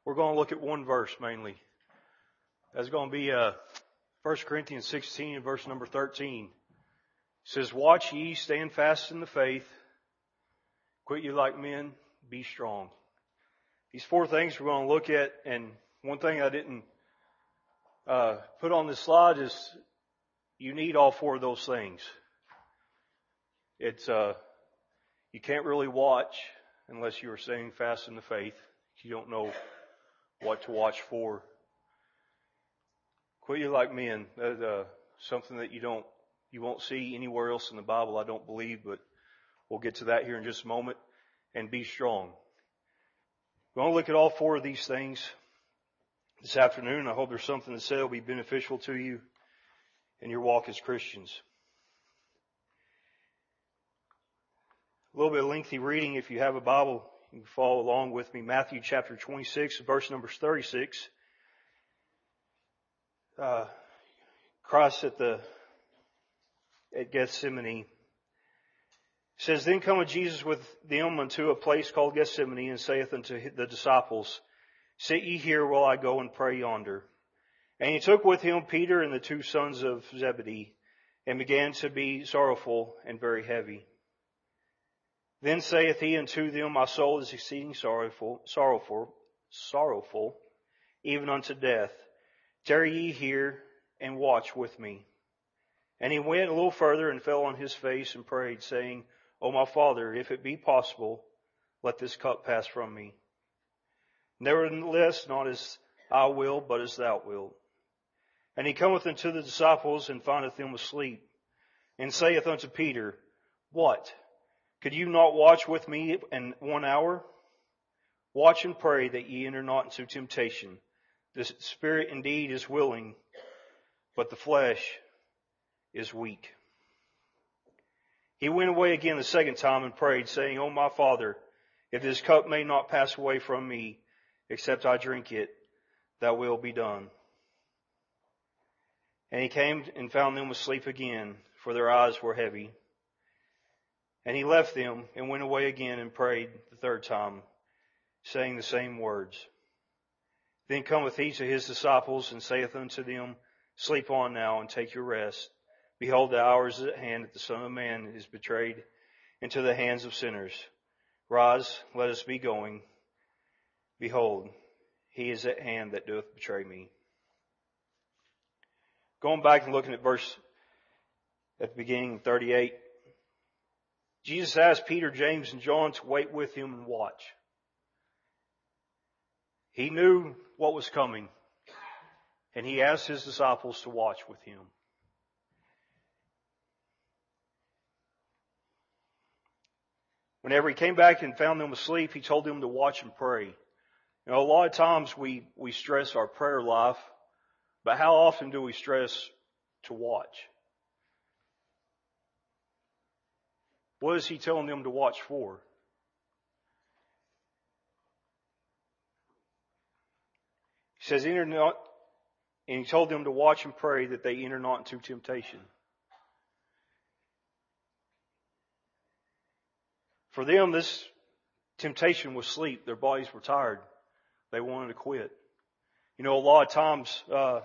We're going to look at one verse mainly. That's going to be 1 Corinthians 16 and verse number 13. It says, "Watch ye, stand fast in the faith. Quit you like men, be strong." These four things we're going to look at, and one thing I didn't put on this slide is you need all four of those things. It's you can't really watch unless you are staying fast in the faith. You don't know what to watch for. Quit you like men. That's something that you won't see anywhere else in the Bible, I don't believe, but we'll get to that here in just a moment. And be strong. We're going to look at all four of these things this afternoon. I hope there's something to say that will be beneficial to you in your walk as Christians. A little bit of lengthy reading. If you have a Bible, you can follow along with me. Matthew chapter 26, verse number 36. Christ at Gethsemane. It says, "Then cometh Jesus with them unto a place called Gethsemane, and saith unto the disciples, Sit ye here while I go and pray yonder. And he took with him Peter and the two sons of Zebedee, and began to be sorrowful and very heavy. Then saith he unto them, My soul is exceeding sorrowful, even unto death. Tarry ye here and watch with me. And he went a little further and fell on his face and prayed, saying, O my Father, if it be possible, let this cup pass from me. Nevertheless, not as I will, but as thou wilt. And he cometh unto the disciples, and findeth them asleep, and saith unto Peter, What? Could you not watch with me in 1 hour? Watch and pray that ye enter not into temptation. The spirit indeed is willing, but the flesh is weak. He went away again the second time and prayed, saying, O my Father, if this cup may not pass away from me, except I drink it, thy will be done. And he came and found them asleep again, for their eyes were heavy. And he left them and went away again and prayed the third time, saying the same words. Then cometh he to his disciples and saith unto them, Sleep on now and take your rest. Behold, the hour is at hand that the Son of Man is betrayed into the hands of sinners. Rise, let us be going. Behold, he is at hand that doth betray me." Going back and looking at verse at the beginning, 38. Jesus asked Peter, James, and John to wait with him and watch. He knew what was coming, and he asked his disciples to watch with him. Whenever he came back and found them asleep, he told them to watch and pray. You know, a lot of times we stress our prayer life, but how often do we stress to watch? What is he telling them to watch for? He says, enter not, and he told them to watch and pray that they enter not into temptation. For them, this temptation was sleep. Their bodies were tired. They wanted to quit. You know, a lot of times,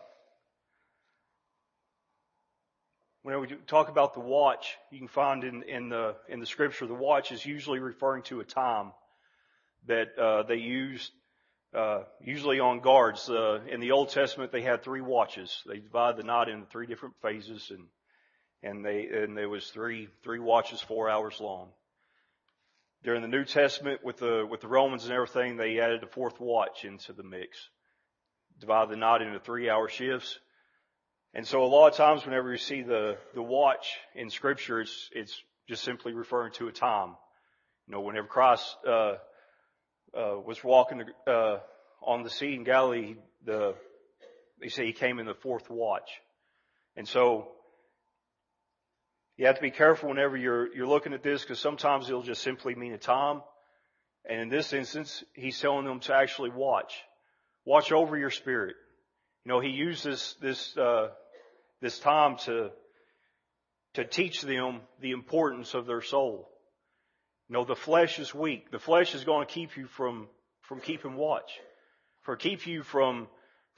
whenever we talk about the watch, you can find in the scripture, the watch is usually referring to a time that they used, usually on guards. In the Old Testament, they had 3 watches. They divided the night into 3 different phases, and there was three watches, 4 hours long. During the New Testament, with the Romans and everything, they added a 4th watch into the mix. Divided the night into 3-hour shifts. And so a lot of times whenever you see the watch in Scripture, it's just simply referring to a time. You know, whenever Christ was walking on the sea in Galilee, they say he came in the 4th watch. And so you have to be careful whenever you're looking at this, because sometimes it'll just simply mean a time. And in this instance, he's telling them to actually watch. Watch over your spirit. You know, he uses this time to teach them the importance of their soul. You know, the flesh is weak. The flesh is going to keep you from keeping watch, keep you from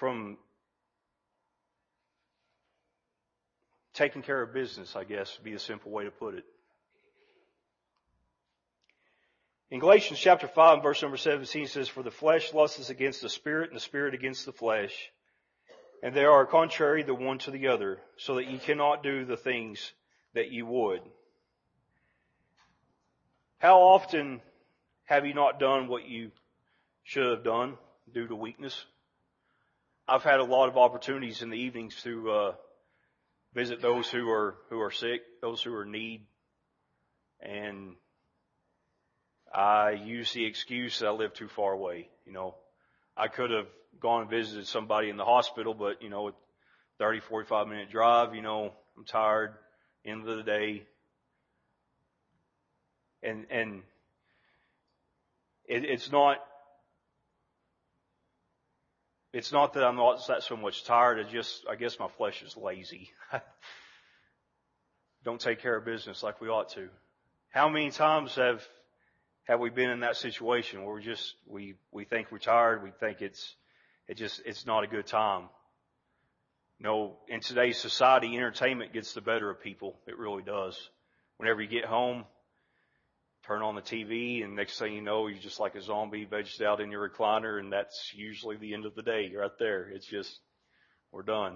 taking care of business, I guess would be a simple way to put it. In Galatians chapter 5, verse number 17, it says, "For the flesh lusts against the Spirit, and the Spirit against the flesh. And they are contrary the one to the other, so that ye cannot do the things that ye would." How often have you not done what you should have done due to weakness? I've had a lot of opportunities in the evenings to visit those who are sick, those who are in need, and I use the excuse that I live too far away. I could have gone and visited somebody in the hospital, but 30, 45-minute drive, I'm tired, end of the day. And it's not that I'm not that so much tired. I guess my flesh is lazy. Don't take care of business like we ought to. How many times have we been in that situation where we think we're tired, we think it's not a good time? In today's society, entertainment gets the better of people. It really does. Whenever you get home, turn on the TV, and next thing you know, you're just like a zombie vegged out in your recliner, and that's usually the end of the day right there. It's just, we're done.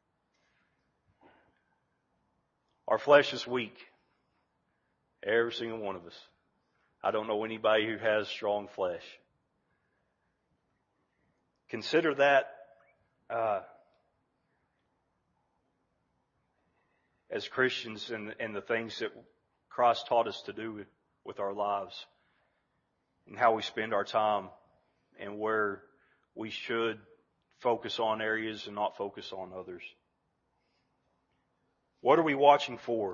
Our flesh is weak. Every single one of us. I don't know anybody who has strong flesh. Consider that as Christians and the things that Christ taught us to do with our lives, and how we spend our time, and where we should focus on areas and not focus on others. What are we watching for?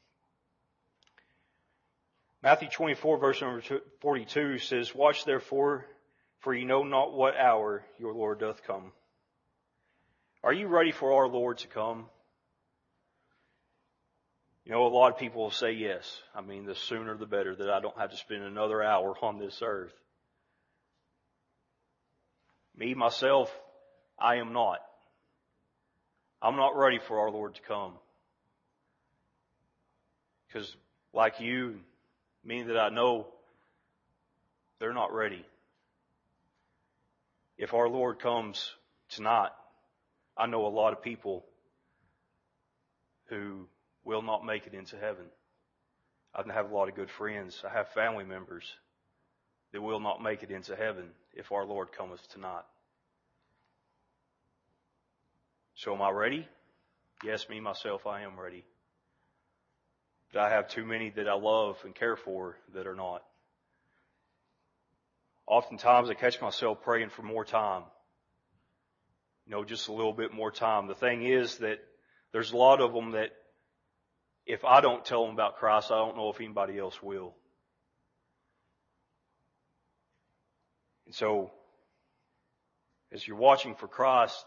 Matthew 24, verse number 42 says, "Watch therefore, for ye know not what hour your Lord doth come." Are you ready for our Lord to come? A lot of people will say yes. The sooner the better, that I don't have to spend another hour on this earth. Me, myself, I am not. I'm not ready for our Lord to come. Because like you, many that I know, they're not ready. If our Lord comes tonight, I know a lot of people who will not make it into heaven. I have a lot of good friends. I have family members that will not make it into heaven if our Lord cometh tonight. So am I ready? Yes, me, myself, I am ready. But I have too many that I love and care for that are not. Oftentimes I catch myself praying for more time. Just a little bit more time. The thing is that there's a lot of them that if I don't tell them about Christ, I don't know if anybody else will. And so, as you're watching for Christ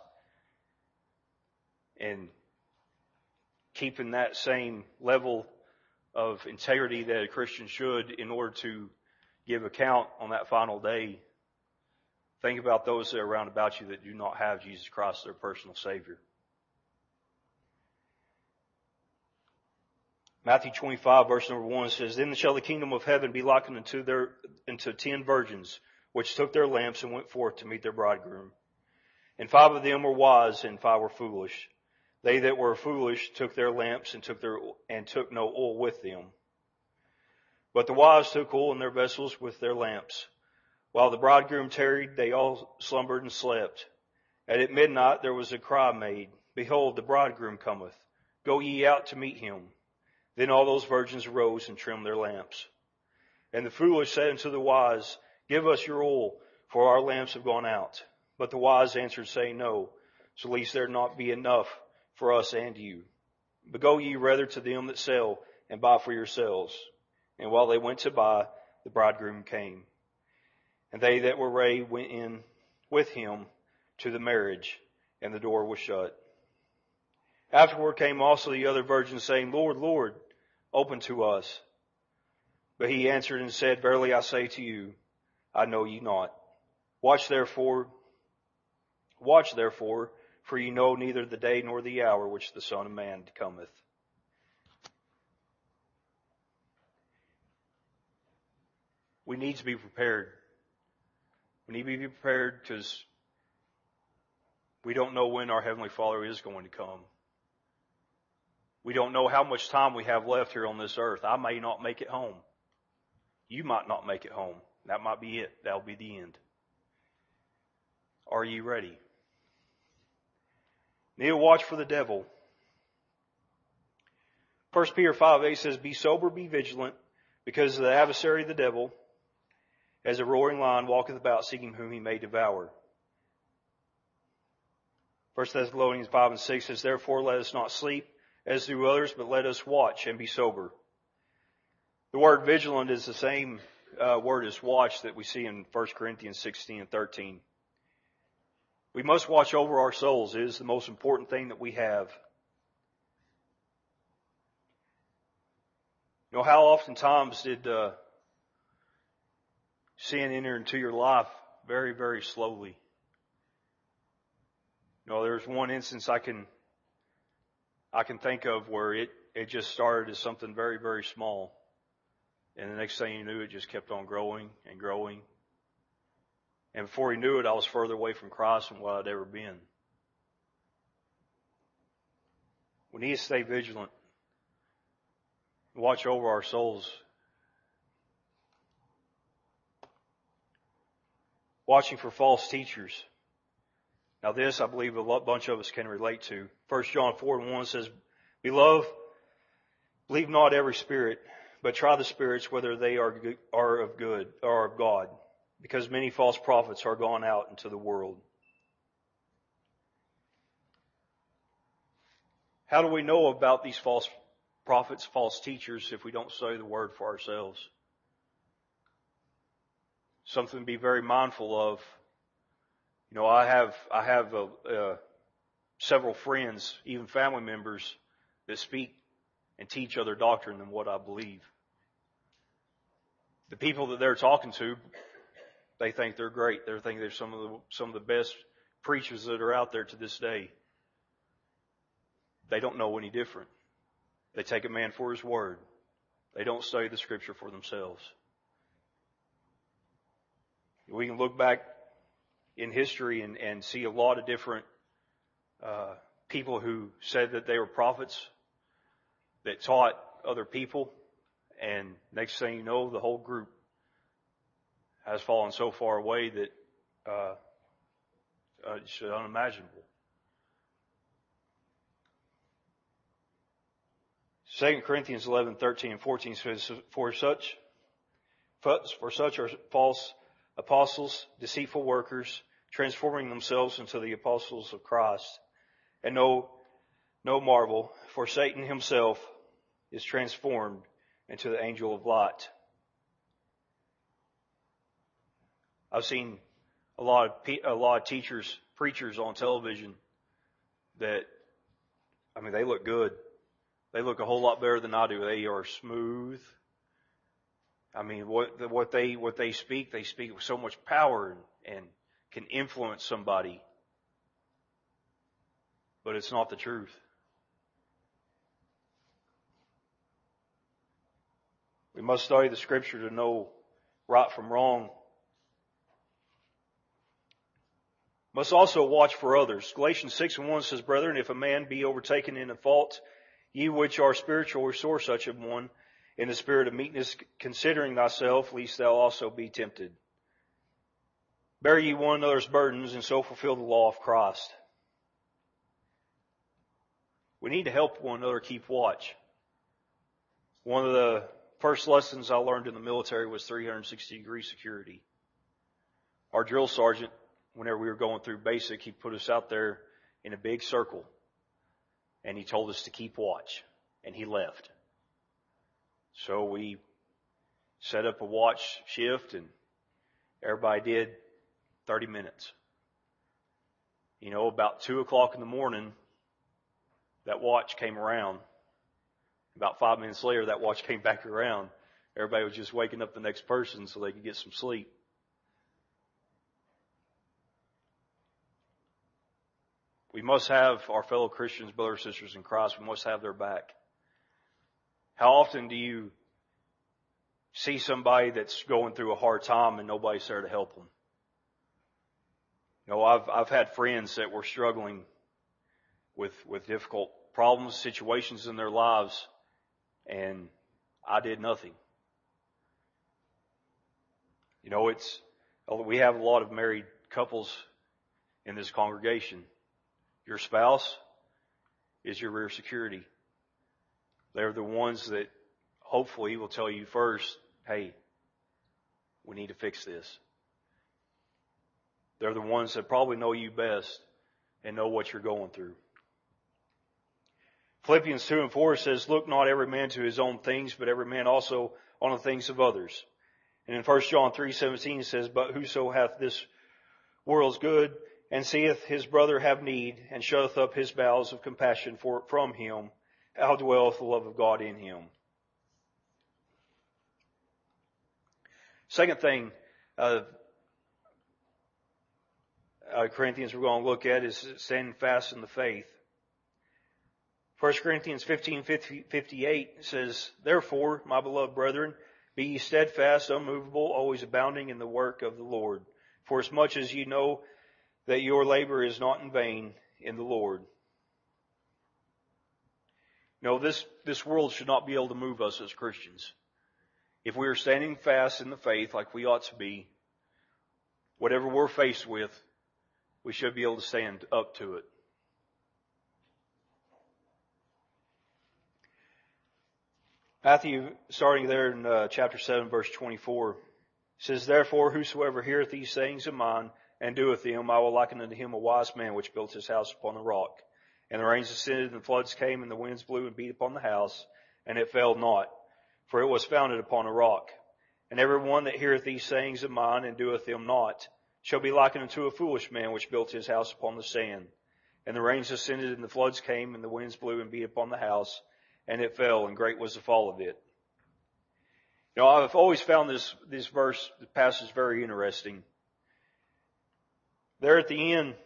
and keeping that same level of integrity that a Christian should in order to give account on that final day, think about those that are around about you that do not have Jesus Christ, their personal Savior. Matthew 25, verse number 1 says, "Then shall the kingdom of heaven be likened unto 10 virgins, which took their lamps and went forth to meet their bridegroom. And 5 of them were wise, and 5 were foolish. They that were foolish took their lamps and took no oil with them. But the wise took oil in their vessels with their lamps. While the bridegroom tarried, they all slumbered and slept. And at midnight there was a cry made, Behold, the bridegroom cometh. Go ye out to meet him. Then all those virgins arose and trimmed their lamps. And the foolish said unto the wise, Give us your oil, for our lamps have gone out. But the wise answered, saying, No, so lest there not be enough for us and you. But go ye rather to them that sell, and buy for yourselves. And while they went to buy, the bridegroom came. And they that were ready went in with him to the marriage, and the door was shut. Afterward came also the other virgins, saying, Lord, Lord, open to us. But he answered and said, Verily I say to you, I know ye not. Watch therefore, Watch therefore, for you know neither the day nor the hour which the Son of Man cometh. We need to be prepared. We need to be prepared because we don't know when our Heavenly Father is going to come. We don't know how much time we have left here on this earth. I may not make it home. You might not make it home. That might be it. That'll be the end. Are you ready? Need to watch for the devil. 1 Peter 5:8 says, Be sober, be vigilant, because the adversary of the devil, as a roaring lion, walketh about, seeking whom he may devour. 1 Thessalonians 5:6 says, Therefore let us not sleep, as do others, but let us watch and be sober. The word vigilant is the same word as watch that we see in 1 Corinthians 16:13. We must watch over our souls. It is the most important thing that we have. You know, how oftentimes did sin enter into your life very, very slowly? You know, there's one instance I can think of where it just started as something very, very small. And the next thing you knew, it just kept on growing and growing. And before he knew it, I was further away from Christ than what I'd ever been. We need to stay vigilant. Watch over our souls. Watching for false teachers. Now this, I believe, a bunch of us can relate to. 1 John 4:1 says, Beloved, believe not every spirit, but try the spirits whether they are of good or of God, because many false prophets are gone out into the world. How do we know about these false prophets, false teachers, if we don't study the Word for ourselves? Something to be very mindful of. You know, I have several friends, even family members, that speak and teach other doctrine than what I believe. The people that they're talking to, they think they're great. They think they're some of the best preachers that are out there to this day. They don't know any different. They take a man for his word. They don't study the Scripture for themselves. We can look back in history and see a lot of different people who said that they were prophets that taught other people, and next thing you know, the whole group has fallen so far away that it's unimaginable. 2 Corinthians 11:13 and 14 says, For such are false apostles, deceitful workers, transforming themselves into the apostles of Christ. And no marvel, for Satan himself is transformed into the angel of light. I've seen a lot of teachers, preachers on television that, I mean, they look good. They look a whole lot better than I do. They are smooth. I mean, what they speak with so much power and can influence somebody. But it's not the truth. We must study the Scripture to know right from wrong. Must also watch for others. Galatians 6:1 says, Brethren, if a man be overtaken in a fault, ye which are spiritual, restore such a one in the spirit of meekness, considering thyself, lest thou also be tempted. Bear ye one another's burdens, and so fulfill the law of Christ. We need to help one another keep watch. One of the first lessons I learned in the military was 360-degree security. Our drill sergeant, whenever we were going through basic, he put us out there in a big circle, and he told us to keep watch, and he left. So we set up a watch shift, and everybody did 30 minutes. You know, about 2 o'clock in the morning, that watch came around. About 5 minutes later, that watch came back around. Everybody was just waking up the next person so they could get some sleep. We must have our fellow Christians, brothers and sisters in Christ. We must have their back. How often do you see somebody that's going through a hard time and nobody's there to help them? You know, I've had friends that were struggling with difficult problems, situations in their lives, and I did nothing. You know, we have a lot of married couples in this congregation. Your spouse is your rear security. They're the ones that hopefully will tell you first, hey, we need to fix this. They're the ones that probably know you best and know what you're going through. Philippians 2:4 says, look not every man to his own things, but every man also on the things of others. And in 1 John 3:17 it says, but whoso hath this world's good, and seeth his brother have need, and shutteth up his bowels of compassion from him, how dwelleth the love of God in him? Second thing, Corinthians we're going to look at is standing fast in the faith. 1 Corinthians 15:58 says, therefore, my beloved brethren, be ye steadfast, unmovable, always abounding in the work of the Lord. For as much as ye know that your labor is not in vain in the Lord. You know, this world should not be able to move us as Christians. If we are standing fast in the faith like we ought to be, whatever we're faced with, we should be able to stand up to it. Matthew, starting there in chapter 7, verse 24, says, therefore, whosoever heareth these sayings of mine, and doeth them, I will liken unto him a wise man which built his house upon the rock. And the rains descended, and the floods came, and the winds blew and beat upon the house, and it fell not, for it was founded upon a rock. And every one that heareth these sayings of mine, and doeth them not, shall be likened unto a foolish man which built his house upon the sand. And the rains descended, and the floods came, and the winds blew and beat upon the house, and it fell, and great was the fall of it. You know, I've always found this passage very interesting. There at the end,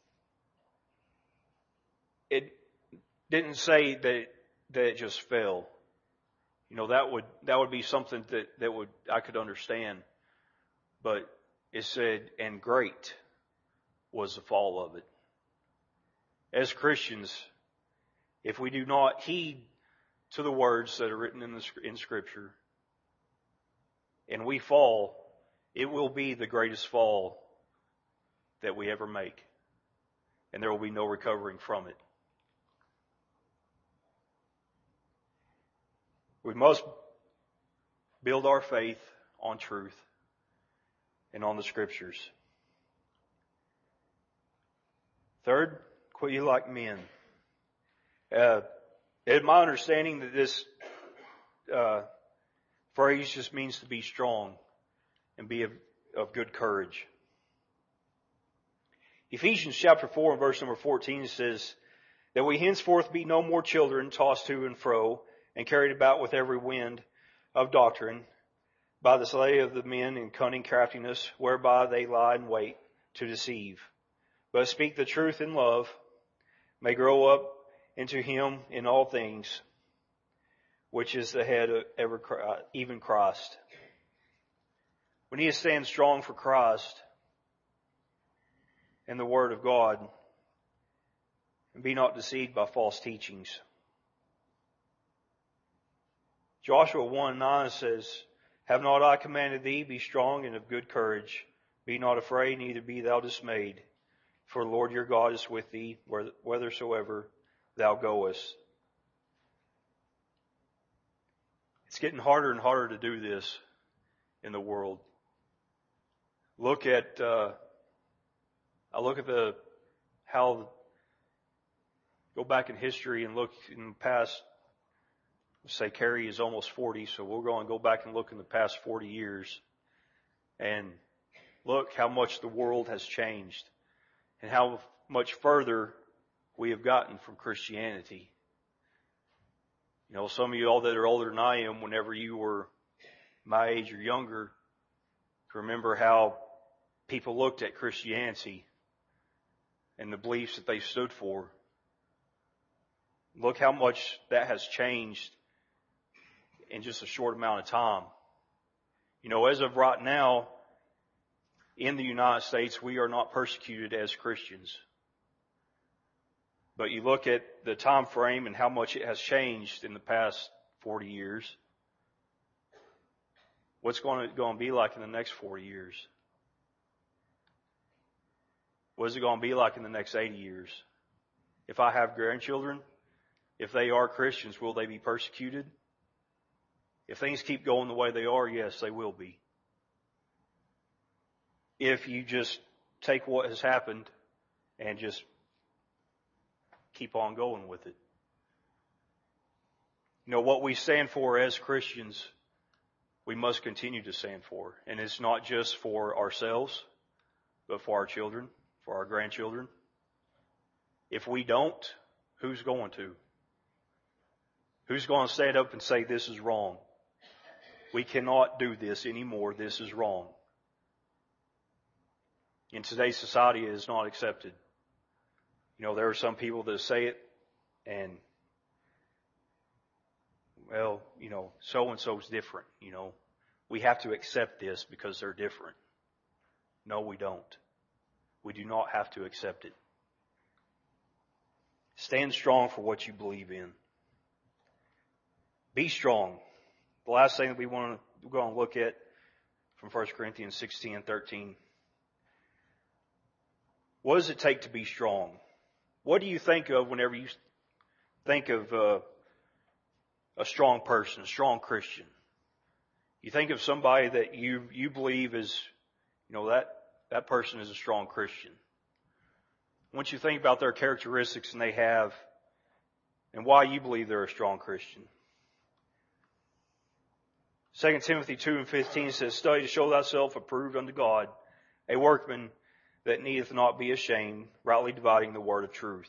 it didn't say that it just fell. You know, that would be something that I could understand. But it said, and great was the fall of it. As Christians, if we do not heed to the words that are written in Scripture, and we fall, it will be the greatest fall that we ever make. And there will be no recovering from it. We must build our faith on truth and on the Scriptures. Third, quit ye like men. It's my understanding that this phrase just means to be strong and be of good courage. Ephesians chapter 4 and verse number 14 says that we henceforth be no more children tossed to and fro and carried about with every wind of doctrine by the sleight of the men in cunning craftiness whereby they lie in wait to deceive. But speak the truth in love, may grow up into him in all things, which is the head of even Christ. We need to stand strong for Christ and the Word of God, and be not deceived by false teachings. Joshua 1:9 says, have not I commanded thee, be strong and of good courage. Be not afraid, neither be thou dismayed. For the Lord your God is with thee, whithersoever thou goest. It's getting harder and harder to do this in the world. Go back in history and look in the past. Say Carrie is almost 40, so we're going to go back and look in the past 40 years and look how much the world has changed and how much further we have gotten from Christianity. You know, some of you all that are older than I am, whenever you were my age or younger, can remember how people looked at Christianity. and the beliefs that they stood for. Look how much that has changed in just a short amount of time. You know, as of right now, in the United States, we are not persecuted as Christians. But you look at the time frame and how much it has changed in the past 40 years. What's going to be like in the next 40 years? What is it going to be like in the next 80 years? If I have grandchildren, if they are Christians, will they be persecuted? If things keep going the way they are, yes, they will be. If you just take what has happened and just keep on going with it. You know, what we stand for as Christians, we must continue to stand for. And it's not just for ourselves, but for our children, for our grandchildren. If we don't, who's going to? Who's going to stand up and say this is wrong? We cannot do this anymore. This is wrong. In today's society, it is not accepted. You know, there are some people that say it and, well, you know, so-and-so's different, you know. We have to accept this because they're different. No, we don't. We do not have to accept it. Stand strong for what you believe in. Be strong. The last thing that we're going to look at from 1 Corinthians 16 and 13. What does it take to be strong? What do you think of whenever you think of a strong person, a strong Christian? You think of somebody that you believe is, you know, that person is a strong Christian. Once you think about their characteristics and they have, and why you believe they're a strong Christian. 2 Timothy 2 and 15 says, "Study to show thyself approved unto God, a workman that needeth not be ashamed, rightly dividing the word of truth."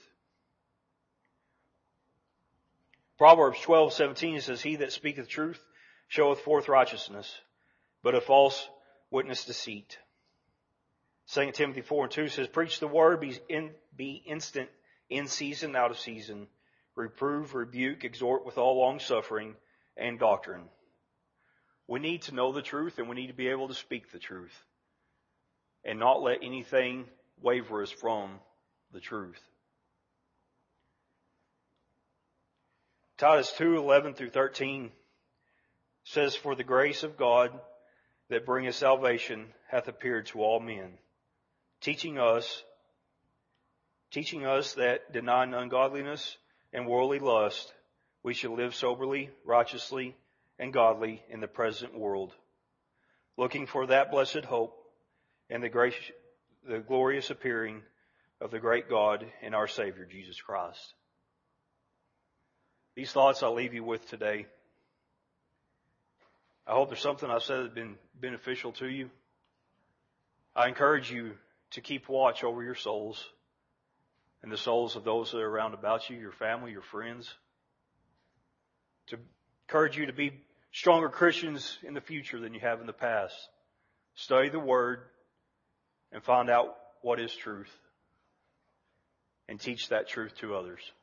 Proverbs 12:17 says, "He that speaketh truth showeth forth righteousness, but a false witness deceit." 2 Timothy 4 and 2 says, "Preach the word, be instant in season, out of season. Reprove, rebuke, exhort with all longsuffering and doctrine." We need to know the truth and we need to be able to speak the truth and not let anything waver us from the truth. Titus 2:11 through 13 says, "For the grace of God that bringeth salvation hath appeared to all men, teaching us that denying ungodliness and worldly lust, we should live soberly, righteously, and godly in the present world, looking for that blessed hope and the glorious appearing of the great God and our Savior, Jesus Christ." These thoughts I'll leave you with today. I hope there's something I've said that's been beneficial to you. I encourage you to keep watch over your souls and the souls of those that are around about you, your family, your friends. To encourage you to be stronger Christians in the future than you have in the past. Study the Word and find out what is truth and teach that truth to others.